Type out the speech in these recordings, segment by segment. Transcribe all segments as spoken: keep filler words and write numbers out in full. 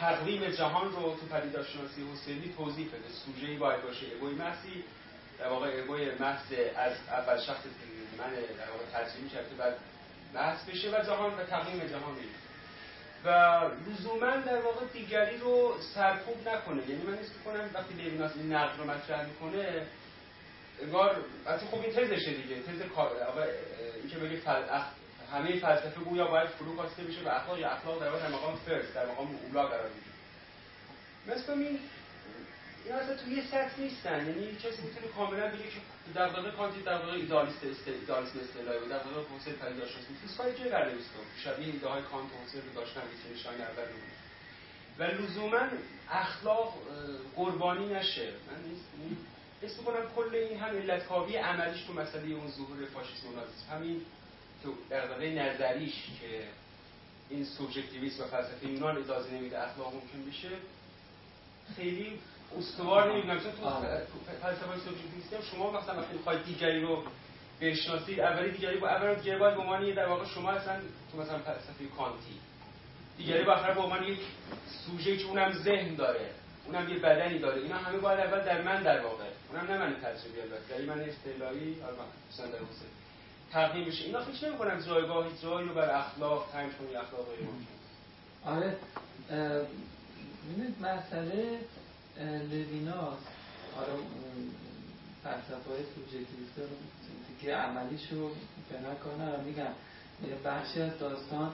تقویم جهان رو تو پدیدارشناسی حسینی توضیح بده. سوژه‌ای باید باشه اگوی محضی، در واقع اگوی محض از اول شخص من در واقع ترجمه کرد که بعد محض بشه و جهان و تقویم جهان میشه و لزوما در واقع دیگری رو سرکوب نکنه. یعنی من حس می‌کنم وقتی لیویناس این نقد رو مطرح میکنه انگار البته خب این تزشه دیگه، تز اینکه بگه فل... اخ... همه فلسفه گویا باید فرو خواسته بشه و اخلاق یا اخلاق در واقع در مقام فرست، در مقام اولا قرار میگیره. مثلا این اینا اصلا توی یه سطح نیستن. یعنی کسی میتونه کاملا بگه که در واقع کانتی در واقع ایدالیست است، ایدالیسم اصطلاحی بود، در واقع حسین پدیدارشناسی فیزیکای جای برای است. شبیه ایده های کانت و حسین رو داشتن ویتگنشتاین اول بود. و لزوما اخلاق قربانی نشه. من نیست حس می‌کنم کل این هم علت‌کاوی عملیش تو مسئله اون ظهور فاشیسم و نازیسم، همین تو در واقع نظریش که این سوبژکتیویسم و فلسفه یونان اجازه نمیده اخلاق ممکن بشه، خیلی استوار نمیدونم. چون تو فلسفه سوبژکتیویسم شما مثلا وقتی می‌خواید دیگری رو بشناسید، اولی دیگری با اولی دیگری باید به عنوان در واقع شما اصلا تو مثلا فلسفه کانتی دیگری باید به عنوان یک سوژه که اونم ذهن داره، اونم یه بدنی داره، اینا همه باید اول در من در واقع، اونم نه من تجربی البته، در من اصطلاحی حالا مثلا در حسین تقدیم بشه. اینا فکر نمی‌کنم جایگاهی جایی رو بر اخلاق تعیین کنه، اخلاق غیر ممکن. آره ببینید مسئله لویناس، حالا فلسفه‌های سوبژکتیویست رو که عملیش رو فعلا کار ندارم، میگم بخشی از داستان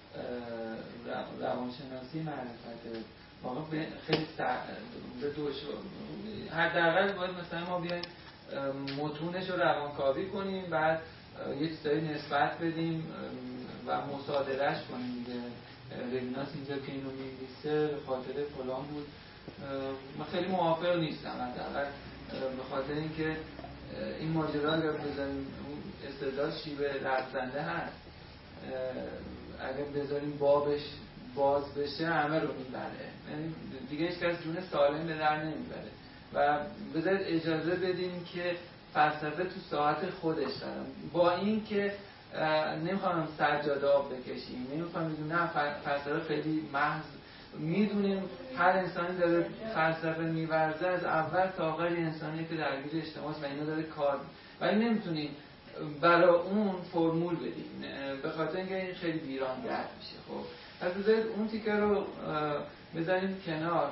روانشناسی معرفت واقعا خیلی به دوش حداقل باید مثلا ما بیایم متونش رو روانکاوی کنیم، بعد یه چیزایی نسبت بدیم و مصادرهش کنیم. لویناس اینجا که اینو می‌نویسه به خاطر فلان بود، من خیلی موافق نیستم. حداقل به خاطر اینکه این ماجرا اگر بذاریم استدلال شیوه لرزنده هست، اگر بذاریم بابش باز بشه همه رو میبره، یعنی دیگه هیچ کس جون سالم به در نمیبره و بذارید اجازه بدیم که فلسفه تو ساعت خودش دارم. با این که نمیخوام سجاده آب بکشیم، نمیخوام بگیم نه فلسفه خیلی محض، میدونیم هر انسانی داره فلسفه میورزه از اول تا آخر انسانی که درگیر اجتماعی و اینا داره کار، ولی نمیتونیم برای اون فرمول بدیم به خاطر اینکه این خیلی ویرانگر میشه. خب پس بذارید اون تیکه رو بذاریم کنار.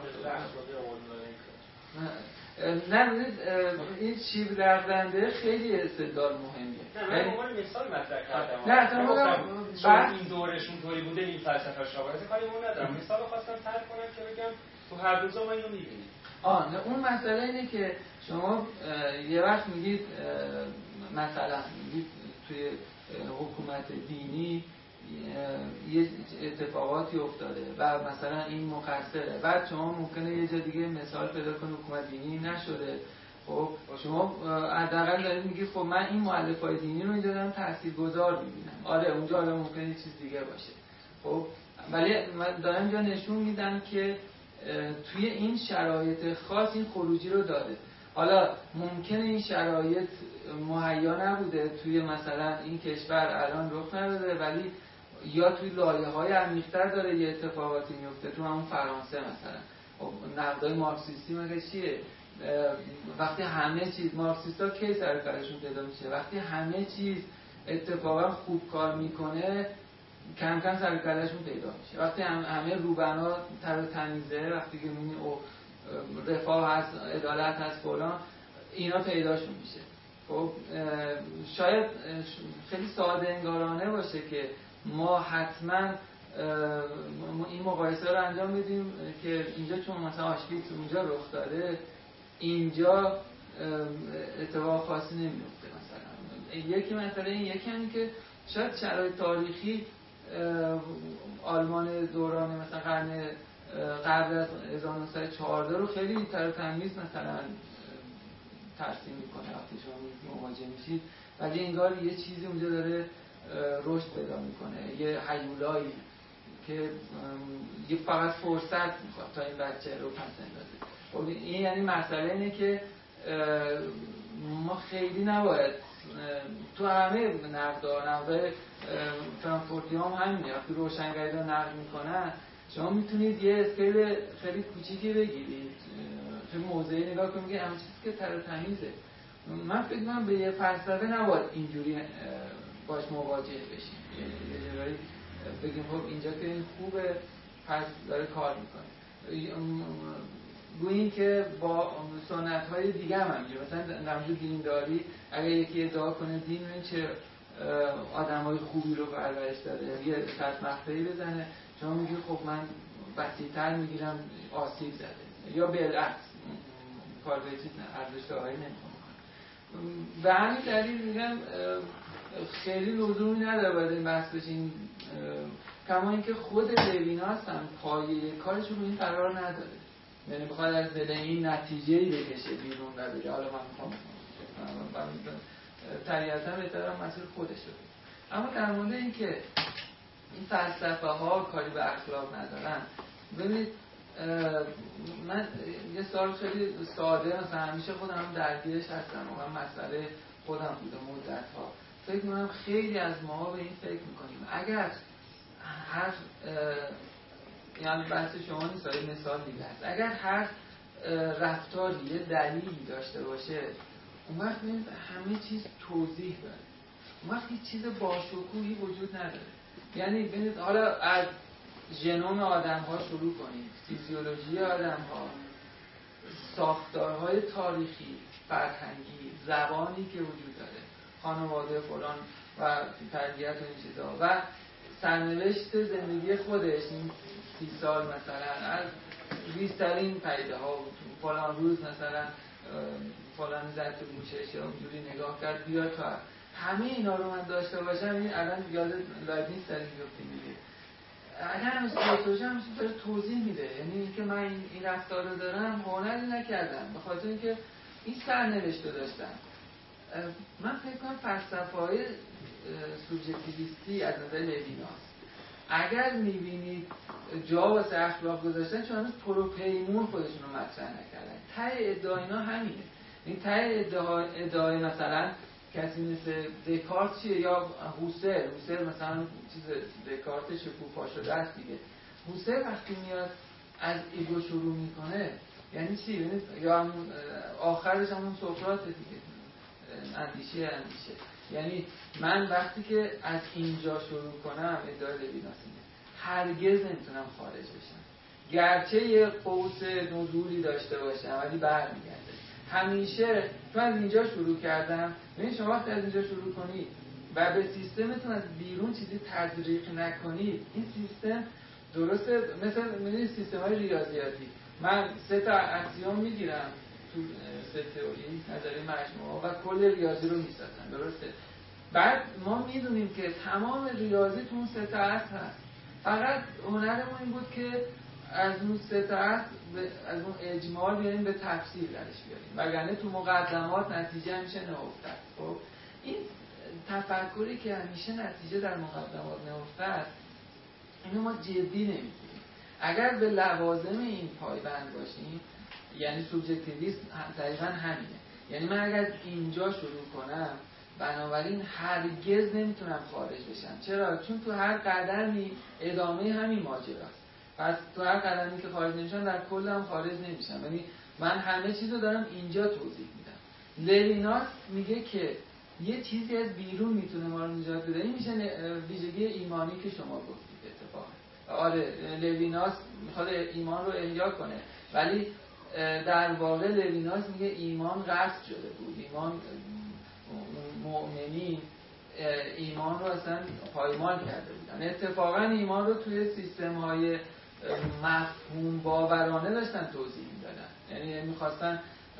نه ببینید این شیب لغزنده خیلی استدلال مهمیه. نه من به عنوان مثال مطرح کردم. نه اصلا چون این دورشون طوری بوده این فلسفه شاورت کاری اون ندارم. مثال خواستم طرح کنم که بگم تو هر روزا ما اینو می‌بینیم. آه نه اون مسئله اینه که شما یه وقت میگید مثلا میگید توی حکومت دینی یه اتفاقاتی افتاده و مثلا این مقصره، بعد شما ممکنه یه جا دیگه مثال پیدا کنید حکومت دینی نشده. خب شما حداقل دارید میگید خب من این مؤلفه‌های دینی رو اینجا دارم تاثیرگذار می‌بینم. آره اونجا حالا ممکنه یه چیز دیگه باشه. خب ولی من دارم اینجا نشون میدم که توی این شرایط خاص این خروجی رو داده. حالا ممکنه این شرایط مهیا نبوده توی مثلا این کشور الان رخ نداده، ولی یا توی لایه‌های عمیق‌تر داره یه اتفاقاتی میفته. تو همون فرانسه مثلا خب نقدای مارکسیستی مگه چیه؟ وقتی همه چیز مارکسیستا کی سر کارشون پیدا میشه؟ وقتی همه چیز اتفاقا خوب کار میکنه کم کم سر کارشون پیدا میشه. وقتی هم همه روبنا تر و تمیزه، وقتی که میبینی او رفاه هست، عدالت هست، فلان، اینا پیداشون میشه. خب شاید خیلی ساده انگارانه باشه که ما حتما این مقایسه رو انجام بدیم که اینجا چون مثلا آشویتز اونجا رخ داده، اینجا اتفاق خاصی نمیفته. مثلا یکی مثلا این یکی هم که شاید شرایط تاریخی آلمان دوران مثلا قرن قبل از هزار و نهصد و چهارده رو خیلی تر و تمیز مثلا ترسیم میکنه وقتی شما مواجه میشید، ولی انگار یه چیزی اونجا داره رشد پیدا میکنه، یه هیولایی که یه فقط فرصت میخواد تا این بچه رو پس اندازه. این یعنی مسئله اینه که ما خیلی نباید تو همه نقدها نقدهای فرانکفورتی هم همینه، وقتی روشنگری رو نقد میکنن شما میتونید یه اسکیل خیلی کوچیکی بگیرید تو موضعی نگاه کنید که همین چیزی که تر و تمیزه. من فکر می‌کنم به یه فلسفه نباید اینجوری باش مواجه بشیم، یه جورایی بگیم خب اینجا که این خوبه پس داره کار میکنه. گوییم که با سنت‌های دیگه هم همینجوری، مثلا در مورد دینداری اگه یکی ادعا کنه دین این چه آدمای خوبی رو پرورش داده، یه صد مقطعی بزنه، شما میگید خب من وسیع‌تر میگیرم آسیب زده، یا بالعکس کار به چیز ارزش دارایی نمی‌کنه. به همین دلیل میگم خیلی لزومی نداره باید این بحث بشین، کما اینکه خود لویناس هم پایه کارش رو این قرار نداره، یعنی بخواد از دل این نتیجه‌ای بکشه بیرون و بگه حالا من میخوام طبیعتا بهترم مسئول خودش رو. اما در مورد این که این فلسفه ها کاری به اخلاق ندارن، ببینید من یه سوال خیلی ساده مثلا همیشه خودم درگیرش هستم و من مسئله خودم بوده مدت ها، فکر میکنم خیلی از ما به این فکر میکنیم اگر هر یعنی بحث شما نیست، مثال دیگه هست، اگر هر رفتاری یه دلیلی داشته باشه اون وقت همه چیز توضیح داره، اون وقت هیچ چیز باشکوهی وجود نداره. یعنی ببینید حالا از ژنوم آدم ها شروع کنید، فیزیولوژی آدم ها، ساختارهای تاریخی، فرهنگی، زبانی که وجود داره، خانواده فلان و تربیت و این چیزا و سرنوشت زندگی خودش این سی سال مثلا از ریزترین پدیده ها فلان روز مثلا فلان زد تو گوشش یا اونجوری نگاه کرد بیا تا همه اینا رو من داشته باشم. این الان یاد لایبنیتس داریم میفته میگه اگر هم سیتوژه هم داره توضیح میده، یعنی اینکه من این, این رفتار رو دارم هنری نکردم به خاطر اینکه این سرنوشت رو داشتم. من فکر کنم فلسفه های سوبژکتیویستی از نظر لویناس اگر میبینید جا واسه اخلاق گذاشتن چون هنوز پروپیمون خودشون رو مطرح نکردن. ته ادعا اینا همینه. این ته ادعا ادعای مثلا کسی مثل دکارت چیه یا هوسر هوسر مثلا چیز دکارت شکوفا شده است دیگه. هوسر وقتی میاد از ایگو شروع میکنه یعنی چی؟ یعنی یا آخرش همون سقراط دیگه، اندیشه اندیشه، یعنی من وقتی که از اینجا شروع کنم ادعای لویناس اینه هرگز نمیتونم خارج بشم، گرچه یه قوس نزولی داشته باشم ولی برمیگرده همیشه. تو از اینجا شروع کردم، ببین شما وقتی از اینجا شروع کنید و به سیستمتون از بیرون چیزی تزریق نکنید، این سیستم درسته مثل می‌بینید سیستم‌های ریاضیاتی، من سه تا اکسیوم میگیرم تو سه تئوری نظریه مجموعه و کل ریاضی رو میسازن، درسته؟ بعد ما میدونیم که تمام ریاضی تو اون سه تا اصل هست، فقط هنرمون این بود که از اون سه تا اصل از اون اجمال بیاریم به تفسیر درش بیاریم، وگرنه تو مقدمات نتیجه همیشه نهفته است. خب این تفکری که همیشه نتیجه در مقدمات نهفته است اینو ما جدی نمیگیریم. اگر به لوازم این پایبند باشیم یعنی سوبژکتیویسم دقیقاً همینه، یعنی من اگر اینجا شروع کنم بنابراین هرگز نمیتونم خارج بشم. چرا؟ چون تو هر قدمی ادامه همین ماجراست، پس تو هر قدمی که خارج نمیشم در کل هم خارج نمیشم، یعنی من همه چیزو دارم اینجا توضیح میدم. لویناس میگه که یه چیزی از بیرون میتونه ما رو نجات بده، این میشه ویژگی ایمانی که شما گفتید. اتفاقا آره لویناس میخواد ایمان رو احیا کنه ولی در واقع لویناس میگه ایمان قصد شده بود، ایمان مؤمنین ایمان رو اصلا پایمال کرده بودن. اتفاقا ایمان رو توی سیستم های مفهوم باورانه داشتن توضیح میدادن، یعنی میخواستن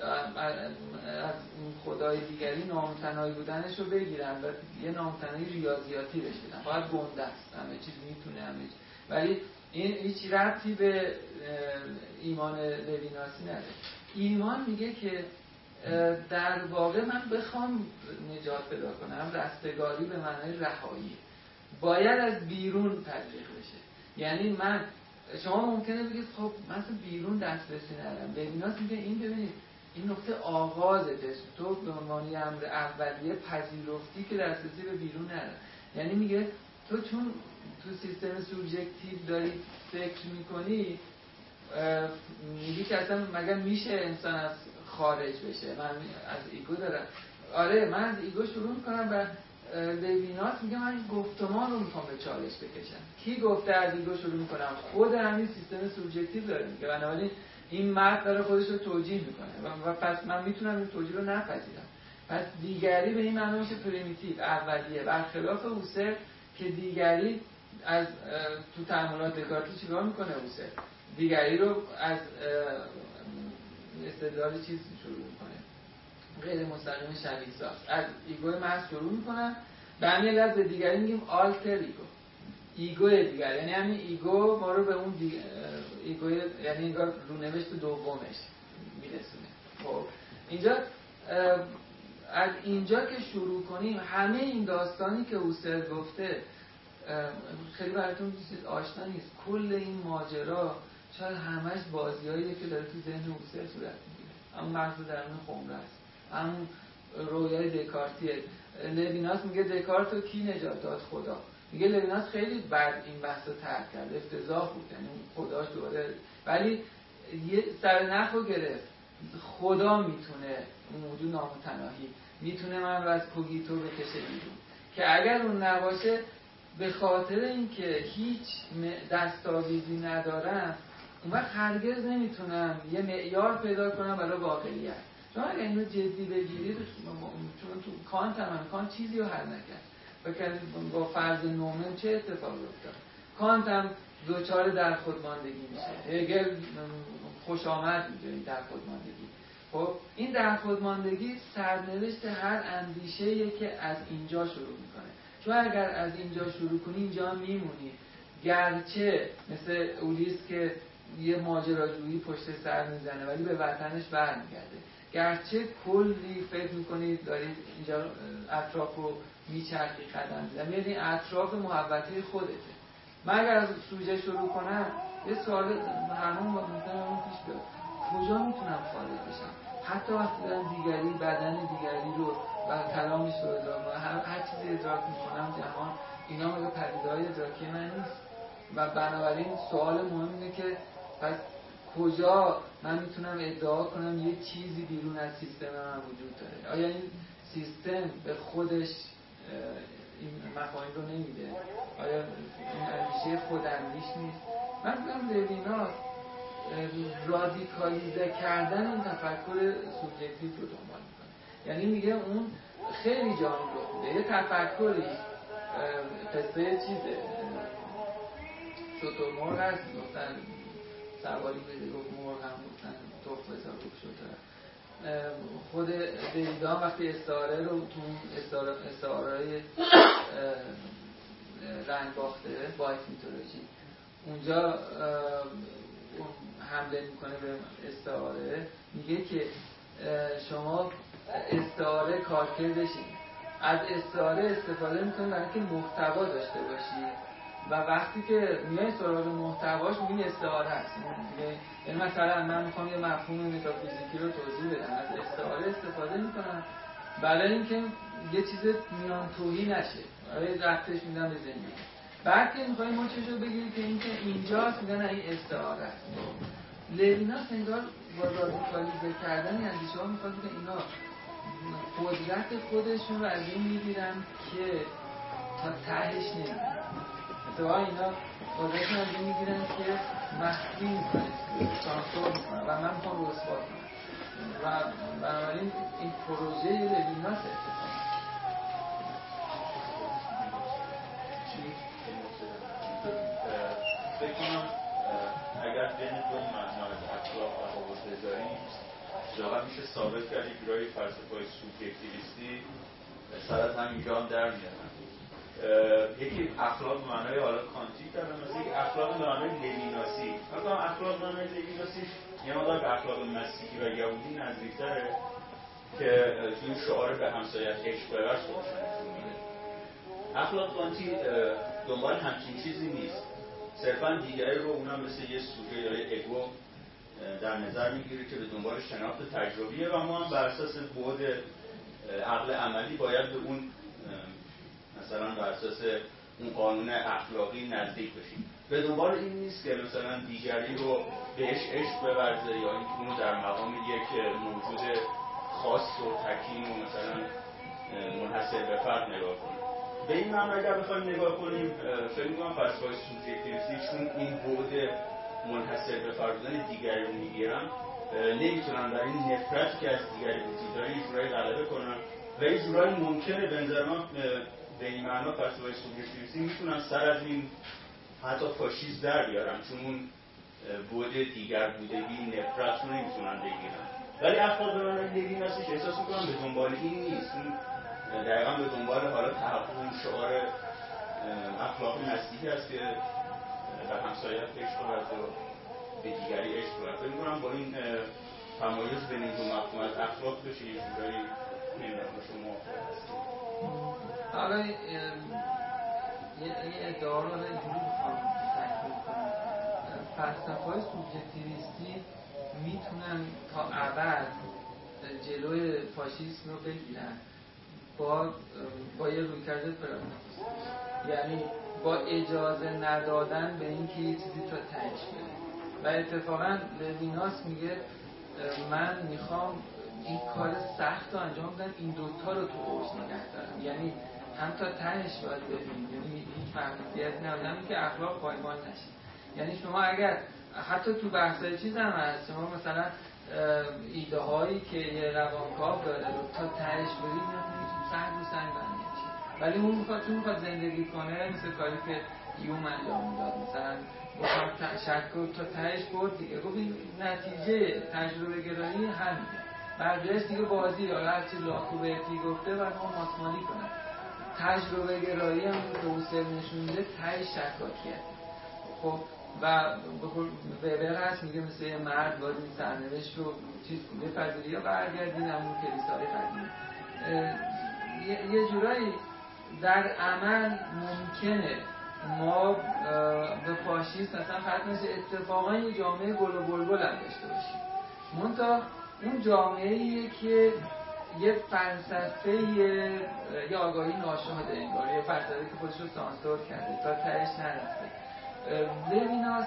از خدای دیگری نامتنایی بودنش رو بگیرن و یه نامتنایی ریاضیاتی بهش بدن، فقط گنده است، همه چیز میتونه همه چیز، ولی این هیچ ربطی به ایمان لویناسی نداره. ایمان میگه که در واقع من بخوام نجات پیدا کنم رستگاری به معنای رهایی باید از بیرون تطبیق بشه. یعنی من شما ممکنه بگید خب مثلا بیرون دسترسی ندارم، لویناس میگه این ببینید این نقطه آغازه، تو به عنوان امر اولیه پذیرفتی که دسترسی به بیرون نداره، یعنی میگه تو چون تو سیستم سوبژکتیو داری فکر میکنی میگی که اصلا مگر میشه انسان از خارج بشه، من از ایگو دارم. آره من از ایگو شروع میکنم و لویناس میگه من گفتمان رو میخوام به چالش بکشم. کی گفته از ایگو شروع میکنم؟ خود همین سیستم سوبژکتیو داره میگه. بنابراین این مرد داره خودش رو توجیه میکنه و, و پس من میتونم این توجیه رو نپذیرم. پس دیگری به این معنی میشه پریمیتیو، اولیه، برخلاف هوسر که دیگری از تو تأملات دکارتی چیکار میکنه هوسر؟ دیگری رو از استدلال چیز شروع میکنه، غیر مستقیم شبیه ساز، از ایگو محض شروع میکنن. به همین علت به دیگری میگیم آلتر ایگو، ایگو دیگر، یعنی همین ایگو ما رو به اون دی... ایگو یعنی انگار رونوشت دومش میرسونه. خب اینجا از اینجا که شروع کنیم همه این داستانی که هوسر گفته خیلی براتون چیز آشنا نیست. کل این ماجرا شاید همش بازیاییه که داره تو ذهن هوسر صورت میگیره. همون مغز درون خمره است، همون رویای دکارتیه. لویناس میگه دکارت رو کی نجات داد؟ خدا. میگه لویناس خیلی بعد این بحث رو ترک کرد، افتضاح بود، یعنی خداش دوباره، ولی یه سرنخو گرفت. خدا میتونه، اون موجود نامتناهی میتونه من رو از کوگیتو بکشه بیرون، که اگر اون نباشه به خاطر اینکه هیچ دستاویزی ندارم اون وقت هرگز نمیتونم یه معیار پیدا کنم برای واقعیت. چون اگر اینو جدی بگیرید، چون تو کانت هم کانت چیزی رو حل نکرد و با فرض نومن چه اتفاقی افتاد. کانت هم دوچار در خودماندگی میشه، هگل خوش آمد میگه این در خودماندگی. خب این در خودماندگی سرنوشت هر اندیشه‌ایه که از اینجا شروع میکنه. چون اگر از اینجا شروع کنی اینجا میمونی، گرچه مثل اولیس که یه ماجراجویی پشت سر میزنه ولی به وطنش برمیگرده، گرچه کلی فکر میکنید دارید اینجا اطراف رو میچرخی قدم میزنی، یعنی اطراف محوطه خودته. من اگر از سوژه شروع کنم یه سوال همون ممکنه اون پیش بیاد، کجا میتونم خارج بشم؟ حتی وقتی دارم دیگری بدن دیگری رو و کلامش رو ادراک، هر, هر چیزی ادراک میکنم جهان، اینا مگه پدیده‌های ادراکی من نیست؟ و بنابراین سوال مهم اینه که پس کجا من میتونم ادعا کنم یه چیزی بیرون از سیستم من وجود داره؟ آیا این سیستم به خودش این مفاهیم رو نمیده؟ آیا این اندیشه خوداندیش نیست؟ من میگم لویناس رادیکالیزه کردن این تفکر سوبژکتیو رو دنبال میکنه. یعنی میگه اون خیلی جامع رو خوده، یه تفکری قصه چیزه شطور مرغ هست، گفتن سواری بده گفت مرغ هم گفتن تخم بزار گفت شطور. خود دیویدان وقتی استعاره رو تو استعاره استعاره‌های رنگ باخته بایت میتولوژی اونجا حمله میکنه به استعاره، میگه که شما استعاره کارکر بشید، از استعاره استفاده میکنید برای اینکه محتوا داشته باشید و وقتی که میای سراغ محتواش میگین استعاره هست. یعنی مثلا من میخوام یه مفهوم متافیزیکی رو توضیح بدم، از استعاره استفاده میکنم برای اینکه یه چیز میان توهی نشه، برای ربطش میدم به زندگی. بعد که میخوایی مچش رو بگیری که اینکه اینجاست میگن این استعاره است. لویناس انگار با رادیکالیزه کردن اندیشه ها میخواد که اینا قدرت خودشون رو از این میگیرن که تا تهش نمیدن. مثلا اینا قدرتشون از این میگیرن که مخفی میکنه، سانسور میکنه و من میخوام رو اثبات کنم و بنابراین این پروژه لویناس اتفاق فکر کنم اگر بین دو معنا از اخلاق تفاوت بذاریم ظاهرا میشه ثابت کرد یک رای فلسفه‌های سوبژکتیویستی سر از همینجا هم در میارن. یکی اخلاق به معنای حالا کانتی داره، مثل یک اخلاق به معنای لویناسی. مثلا اخلاق به معنای لویناسی یه مقدار به اخلاق مسیحی و یهودی نزدیک‌تره که توی شعار به همسایت عشق بورز خودشون نشون میده. اخلاق کانتی دنبال همچین چیزی نیست، صرفاً دیگری رو اونم مثل یه سوژه یا یه اگو در نظر میگیره که به دنبال شناخت تجربیه و ما هم بر اساس بعد عقل عملی باید به اون مثلا بر اساس اون قانون اخلاقی نزدیک بشیم. به دنبال این نیست که مثلا دیگری رو بهش عشق بورزه یا اینکه اونو در مقام یک موجود خاص و تکین و مثلا منحصر به فرد نگاه کنیم. به این معنی اگر بخوایم نگاه کنیم فکر می‌کنم فلسفه‌های سوبژکتیویستی چون این بعد منحصر به فرد بودن دیگری رو میگیرن نمیتونن در این نفرتی که از دیگری وجود داره یه جورایی غلبه کنن و یه جورایی ممکنه به نظر من به این معنا فلسفه‌های سوبژکتیویستی میتونن سر از این حتی فاشیسم در بیارن چون اون بعد دیگر بودگی نفرت رو نمیتونن بگیرن. ولی اخلاق به معنای لوین هستش احساس میکنم به دنبال این نیست، اون دقیقا به دنبال حالا تحقق اون شعار اخلاقی نزدیکی هست که به همسایت عشق ورز و به دیگری عشق ورز. فکر میکنم با این تمایز بین این دو مفهوم از اخلاق بشه یه جورایی نمیدونم شما موافق هستید. حالا یه ادعا رو اینجوری میخوام تکمیل کنم. فلسفه‌های سوبژکتیویستی میتونن تا ابد جلوی فاشیسم رو بگیرن با با یه رویکرد پراگماتیسم، یعنی با اجازه ندادن به اینکه یه چیزی تا تهش بره. و اتفاقا لویناس میگه من میخوام این کار سخت رو انجام بدم، این دوتا رو تو اوج نگه دارم، یعنی هم تا تهش باید ببینیم، یعنی هیچ محدودیت ندارم که اخلاق پایمال نشه. یعنی شما اگر حتی تو بحثای چیز هم هست، شما مثلا ایده هایی که یه روانکاو داره رو تا تهش برید نمیدونید سنگ رو سنگ بندیش، ولی اون میخواد چون میخواد زندگی کنه مثل کاری که یوم انجام میداد، مثلا بخواد شک رو تا تهش برد دیگه، گفت این نتیجه تجربه گرایی همینه، برگشت دیگه بازی یا هرچی لاکو بهتی گفته و ما ماسمالی کنم. تجربه گرایی هم که حسین نشون میده تهش شکاکیه. خب و وبر هست میگه مثل یه مرد باید این سرنوشت رو چیز کنه بپذیری یا برگردین همون کلیسای قدیم. یه جورایی در عمل ممکنه ما به فاشیسم مثلا ختم نشه، اتفاقا یه جامعه گل و بلبل هم داشته باشیم، منتها اون جامعه‌ایه که یه فلسفه یه آگاهی ناشاده انگار، یه فلسفه که خودش رو سانسور کرده تا تهش نرفته. لویناس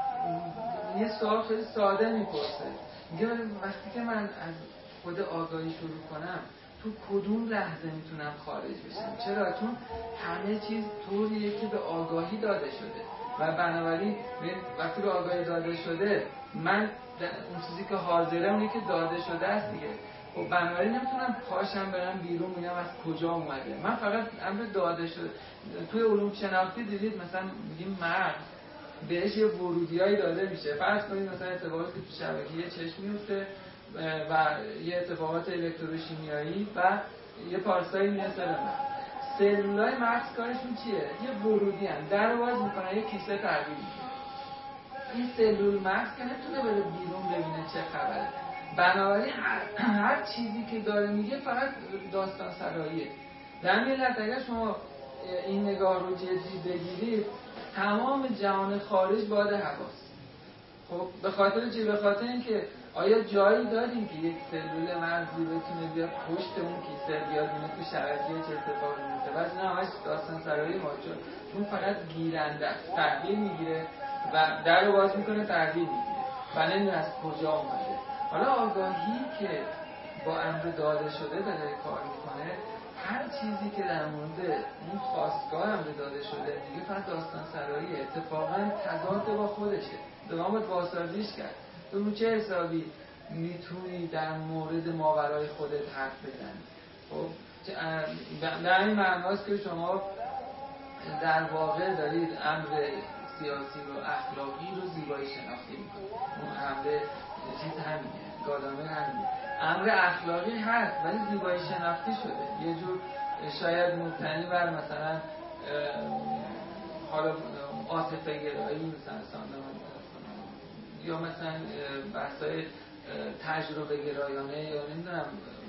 یه سوال خیلی ساده میپرسه، میگه وقتی که من از خود آگاهی شروع کنم تو کدوم لحظه میتونم خارج بشم؟ چرا؟ چون همه چیز طوریه که به آگاهی داده شده و بنابراین وقتی به آگاهی داده شده من اون چیزی که حاضره اونی که داده شده است دیگه. خب بنابراین نمیتونم پاشم برم بیرون ببینم از کجا اومده، من فقط امر داده شده. توی علوم شناختی دیدید مثلا میگیم مرد بهش یه ورودیایی داده میشه، فرض کنید مثلا اتفاقاتی تو شبکیه چشم میفته و یه اتفاقات الکتروشیمیایی و یه پارسایی میرسه به مغز. سلولای مغز کارشون چیه؟ یه ورودی هن در رو باز میکنن، یه کیسه تحویل میگیره. این سلول مغز که نتونه بره بیرون ببینه چه خبره، بنابراین هر, هر چیزی که داره میگه فقط داستان سراییه. در این علت اگر شما این نگاه رو جدی بگیرید تمام جهان خارج باد هواست. خب به خاطر چی؟ به خاطر اینکه آیا جایی داریم که یک سلول مغزی بتونه بیاد پشت اون کیسه بیاد اینه تو شبکیه چه اتفاقی میفته؟ بعد نه همش داستان سرایی ما، چون فقط گیرنده است، تحویل میگیره و در رو باز میکنه تحویل میگیره و نمیدونه از کجا اومده. حالا آگاهی که با امر داده شده داره کار میکنه، هر چیزی که در مورد اون خواستگاه امر داده شده دیگه فقط داستان سرایی، اتفاقا تضاد با خودشه، دوام باید بازسازیش کرد. تو رو چه حسابی میتونی در مورد ماورای خودت حرف بزنی؟ خب در این معناست که شما در واقع دارید امر سیاسی و اخلاقی رو زیبایی شناختی میکنید. اون امر چیز همینه، گادامر همینه. امر اخلاقی هست ولی زیبایی شناختی شده، یه جور شاید مبتنی بر مثلا حالا عاطفه گرایی مثلا ساندمان یا مثلا بحثای تجربه گرایانه یا نمیدونم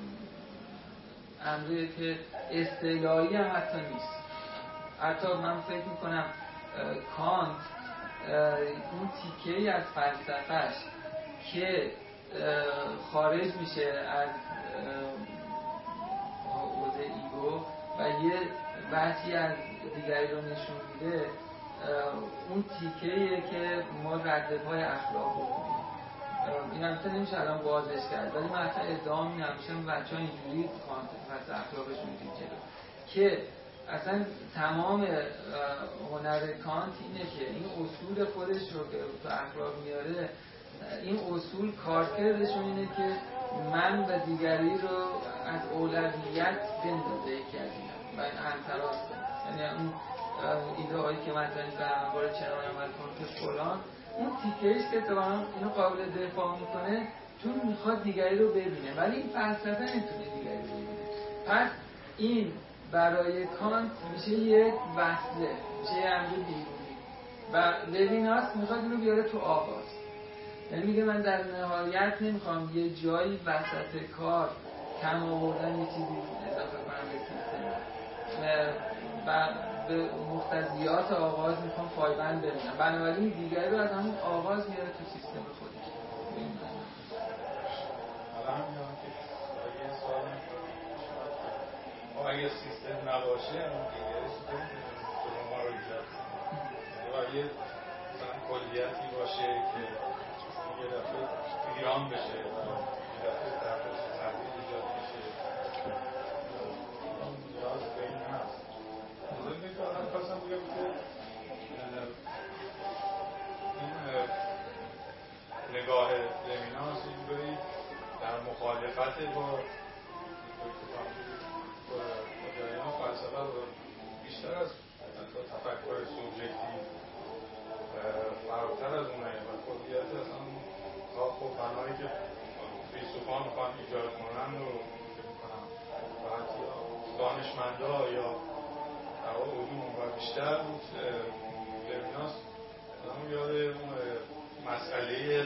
امری که اصطلاحی هم حتی نیست. حتی من فکر میکنم کانت اون تیکه‌ای از فلسفهش که خارج میشه از حوزه ایگو و یه بحثی از دیگری رو نشون میده اون تیکه‌ایه که ما رد پای اخلاق رو می‌بینیم. این البته نمیشه الان بازش کرد، ولی من اصلا ادعا می‌کنم همیشه بچه‌ها اینجوری کانت پس اخلاقشون می‌دید جلو که اصلا تمام هنر کانت اینه که این اصول خودش رو که تو اخلاق میاره، این اصول کارکردشون اینه که من و دیگری رو از اولویت بندازه یکی از اینا و این انتراز کنه. یعنی اون ایده هایی که مثلا برم باره چنان عمل کن که فلان، اون تیکهش که اتفاقا اینو قابل دفاع میکنه چون میخواد دیگری رو ببینه، ولی این فلسفه نمیتونه دیگری رو ببینه. پس این برای کانت میشه یک وصله، میشه یه امر بیرونی و لویناس میخواد اینو بیاره تو آغاز. یعنی میگه من در نهایت نمیخوام یه جایی وسط کار کم آوردن یه چیزی اضافه کنم به سیستم و به مقتضیات آغاز میخوام پایبند بمونم، بنابراین دیگری رو از همون آغاز میاره تو سیستم خودش. حالا هم میگم که اگه سوال اگه سیستم نباشه اون دیگری سیستم ما رو ایجاد کنه و یه مثلا کلیتی باشه که یه دفعه ایران بشه و یه دفعه تحقیق تحقیق ایجاد بشه، اون نیاز به این هست. بزرگ که آنم خواستم بگم که این نگاه لویناس اینجوری در مخالفت با با جریان فلسفه و بیشتر از تفکر سوبژکتیو فراتر از اونه و کلیت اصلا خاک و فنایی که فیلسوفان میخوان ایجاد کنن رو میکنن و حتی دانشمندا یا در واقع علوم و بیشتر لویناس آدم یاد اون مسئله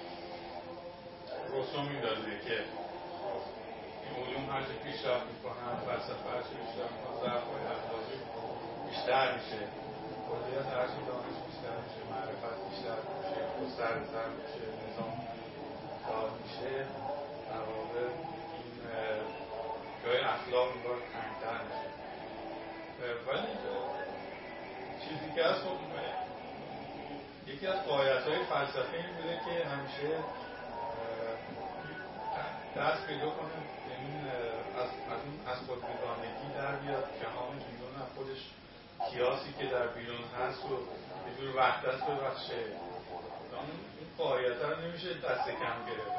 روسو میندازه که این علوم هرچه پیشرفت میکنن، فلسفه هرچه پیشرفت میکنن، ضعف‌های اخلاقی بیشتر میشه، کلیت هرچه دانش بیشتر میشه، معرفت بیشتر میشه، گسترتر میشه، نظام داد میشه، در واقع این جای اخلاق انگار تنگ‌تر میشه. ولی چیزی که هست یکی از قایت‌های فلسفه این بوده که همیشه دست پیدا کنه این از اون از خود بیگانگی در بیاد، جهان بیرون از خودش، کیاسی که در بیرون هست و یه جور وحدت ببخشه. اون قایت رو نمیشه دست کم گرفت.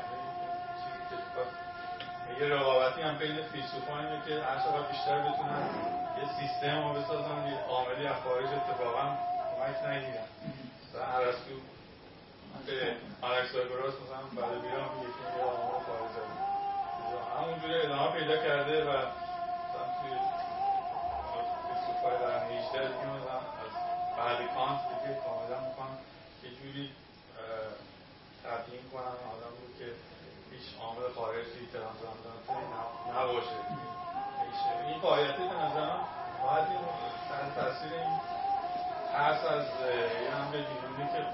یه رقابتی هم بین فیلسوفان اینه که هر چقدر بیشتر بتونن یه سیستم رو بسازن، یه عاملی از خارج اتفاقا کمک نگیرن. مثلا ارسطو به آناکساگوراس مثلا بعد بیرام میگه که یه عامل خارج هست، همونجوری ادامه پیدا کرده و مثلا توی فیلسوفای قرن هجدهم دیگه مثلا از بعد کانت دیگه کاملا میخوان یه جوری تبیین کنن آدم رو که هیچ عامل خارجی ترانسندنتالی نباشه. این قایتی به نظرم باید این تحت تاثیر این ترس از یه امر بیرونی که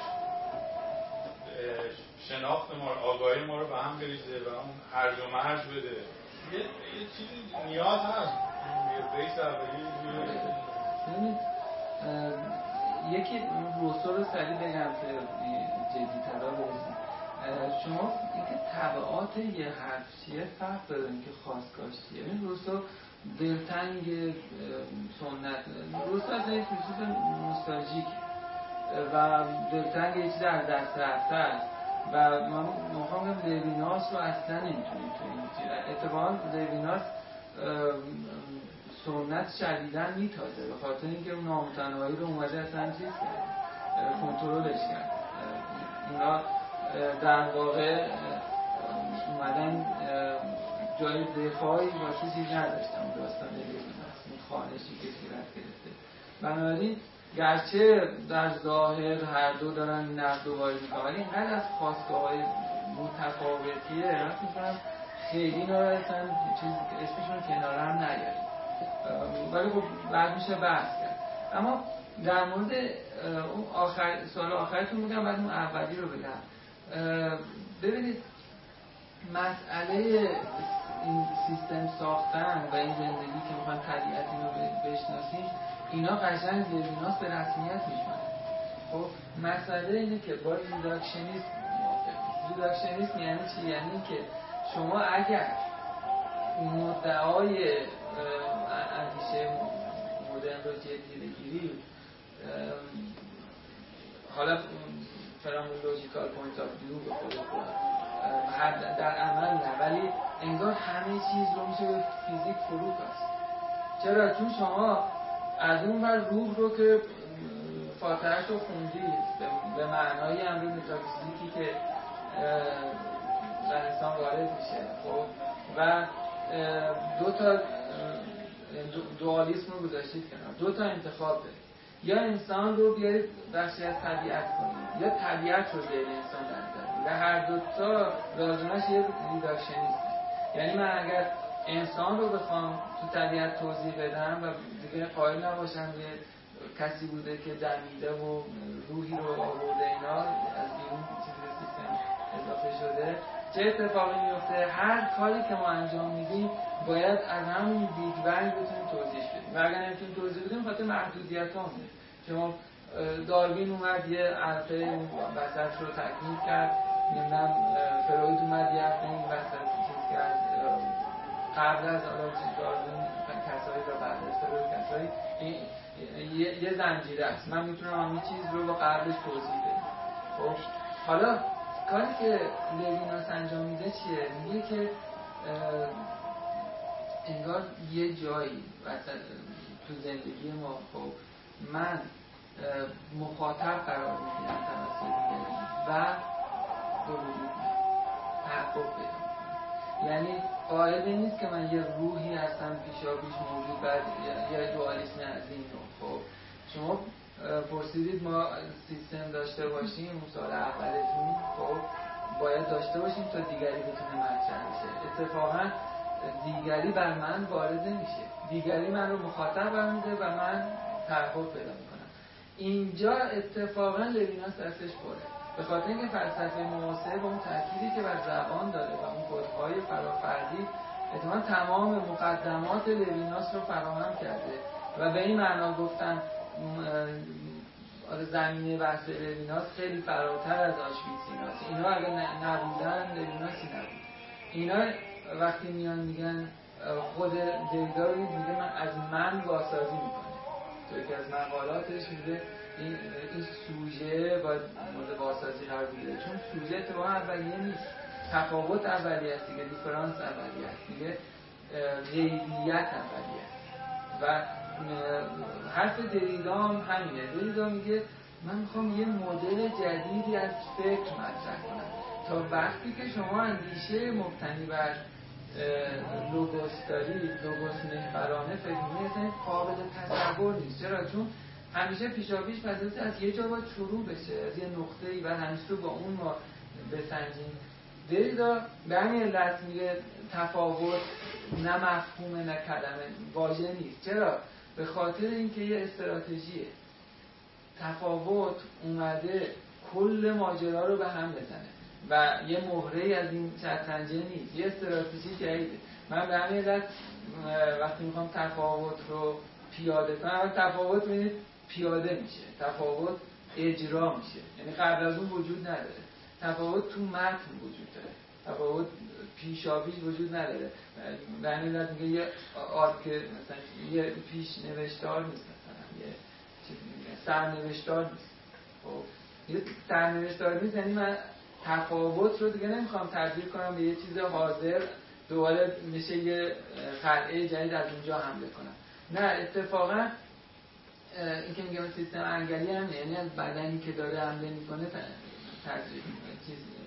شناخت ما رو، آگاهی ما رو به هم بریزه و اون هرج و مرج بده، یه یه چیزی نیاز هست. یه بیس اولیه یکی روسو رو سریع بگم که جدی‌تر برسیم. شما اینکه تبعات یه حرف چیه فرق داره، اینکه خواستگاهش چیه. این روسو دلتنگ سنت، روسو اصلا یک فیلسوف نوستالژیک و دلتنگ یه چیز از دست رفته است و من میخوام بگم لویناس رو اصلا نمیتونیم تو این چیز. اتفاقا لویناس سنت شدیداً میتازه به خاطر اینکه اون نامتناهی رو اومده اصلا چیز کرد، کنترلش کرد. اینا در واقع اومدن جای دفاعی واسه چیز نداشتن. داستان لویناس این خانشی که صورت گرفته، بنابراین گرچه در ظاهر هر دو دارن نقد و وارد میکنن ولی اینقدر از خواستگاه‌های متفاوتیه من فکر می‌کنم خیلی اینا رو اصلا چیز اسمشون کنار هم نیاریم، ولی خب بعد میشه بحث کرد. اما در مورد اون آخر سوال آخرتون میگم، بعد اون اولی رو بگم. ببینید مسئله این سیستم ساختن و این زندگی که میخوایم طبیعت اینو بشناسیم، اینا قشنگ لویناس به رسمیت میشونن. خب مسئله اینه که با ریداکشنیسم ریداکشنیسم یعنی چی؟ یعنی که شما اگر مدعای اندیشه مدرن رو جدی بگیری، حالا فرامولوژیکال پوینت آف ویو به خودت در عمل نه، ولی انگار همه چیز رو میشه به فیزیک فرو بست. چرا؟ چون شما از اون ور روح رو که فاتحه‌اش رو خوندید به معنای امر متافیزیکی که در انسان وارد میشه، خب و دو تا دوالیسم رو گذاشتید کنار، دو تا انتخاب دارید، یا انسان رو بیارید بخشی از طبیعت کنید یا طبیعت رو زیر انسان در بیارید و هر دو تا لازمش یه ریداکشنیسم. یعنی من اگر انسان رو بخوام تو طبیعت توضیح بدم و دیگه قائل نباشم یه کسی بوده که دمیده و روحی رو آورده اینا از بیرون چیزی سیستم اضافه شده، چه اتفاقی میفته؟ هر کاری که ما انجام میدیم باید از همون بیگ بنگ بتونیم توضیحش بدیم و اگر نمیتونیم توضیح بدیم خاطر محدودیت ها همونه. شما داروین اومد یه حلقه وسط رو تکمیل کرد، نمیدونم فروید اومد یه حلقه این وسط چیز کرد، قبل از حالا داروین کسایی و بعد از فروید کسایی، یه, یه زنجیره است. من میتونم همین چیز رو با قبلش توضیح بدم. خب حالا کاری که لویناس انجام میده چیه؟ میگه که انگار یه جایی تو زندگی ما خب من مخاطب قرار میگیرم توسط دیگری و به وجود تحقق پیدا میکنم. یعنی قاعده نیست که من یه روحی هستم پیشا پیش موجود بعد یه دوالیسم عظیم رو. خب شما پرسیدید ما سیستم داشته باشیم اون سال اولتون، خب باید داشته باشیم تا دیگری بتونه مطرح بشه. اتفاقا دیگری بر من وارد نمیشه، دیگری من رو مخاطب برمیده و من تحقق پیدا میکنم. اینجا اتفاقا لویناس دستش پره، به خاطر اینکه فلسفه معاصره با اون تأکیدی که بر زبان داره و اون کدهای فرافردی اتفاقا تمام مقدمات لویناس رو فراهم کرده و به این معنا گفتن زمینه بحث لویناس خیلی فراتر از آشویتز ایناست. اینا اگه نبودن لویناسی نبود. اینا وقتی میان میگن خود دریدا رو میگه من از من بازسازی میکنه، تو یکی از مقالاتش میگه این این سوژه باید مورد بازسازی قرار بگیره، چون سوژه تو اولیه نیست، تفاوت اولیه است دیگه، دیفرانس اولیه است دیگه، غیبیت اولیه است. و حرف دریدا هم همینه. دریدا میگه من میخوام یه مدل جدیدی از فکر مطرح کنم تا وقتی که شما اندیشه مبتنی بر لوگوس دارید، لوگوس محورانه فکر می‌کنید، اصلا قابل تصور نیست. چرا؟ چون همیشه پیشاپیش پذیرفته از یه جا باید شروع بشه، از یه نقطه‌ای و همیشه رو با اون ما بسنجیم. دریدا به همین علت میگه تفاوت نه مفهوم نه کلمه واژه نیست. چرا؟ به خاطر اینکه یه استراتژیه. تفاوت اومده کل ماجرا رو به هم بزنه و یه مهره‌ای از این شطرنجه نیست، یه استراتژی جدیده. من به همین علت وقتی میخوام تفاوت رو پیاده کنم، تفاوت ببینید پیاده میشه، تفاوت اجرا میشه، یعنی قبل از اون وجود نداره. تفاوت تو متن وجود داره، تفاوت پیشاپیش وجود نداره. به همین علت میگه یه آرک مثلا یه پیش نوشتار نیست، مثلا یه سرنوشتار نیست. خب یه سرنوشتار نیست یعنی من تفاوت رو دیگه نمیخوام تبدیل کنم به یه چیز حاضر دوباره میشه یه قلعه جدید از اونجا حمله کنم. نه، اتفاقا این که میگم سیستم انگلی هم یعنی از بدنی که داره حمله میکنه تجربه چیز